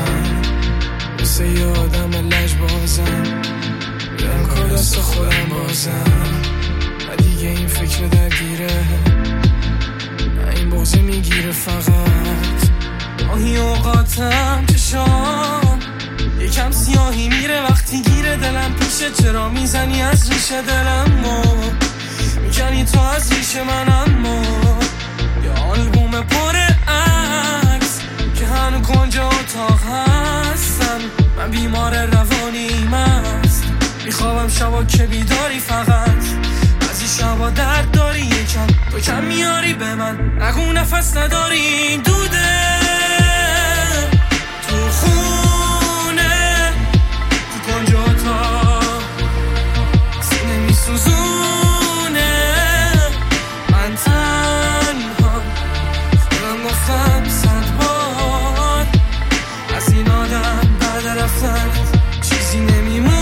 من مثل یه آدم لجبازم دارم کار دست خودم بازم و دیگه این فکر درگیره این بازه میگیره فقط گاهی اوقاتم چشام یکم سیاهی میره وقتی گیره دلم پیشه چرا میزنی از ریشه دلم میکنی تو از ریشه من اما یه آلبوم پر عکس که هنو کنج اتاق هستم من بیمار روانیم است میخوابم شبا که بیداری فقط بعضی شبا درد داری یکم تو کم میاری به من نگو نفس نداری دوده تو خونه تو کنج اتاق سینه میسوزونه من تنها خودم گفتم 100 بار از این آدم بعد رفتن چیزی نمیمونه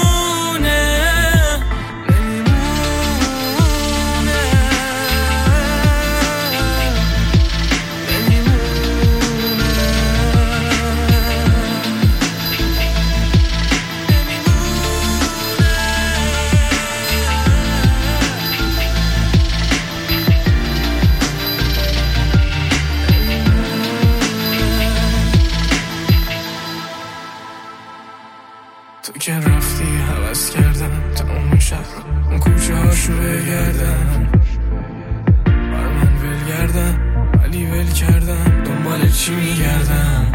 تو که رفتی حوض کردم تمام شهر رو اون کوچه هاشو بگردم بر من ول گردم ولی ول کردم دنبال چی میگردم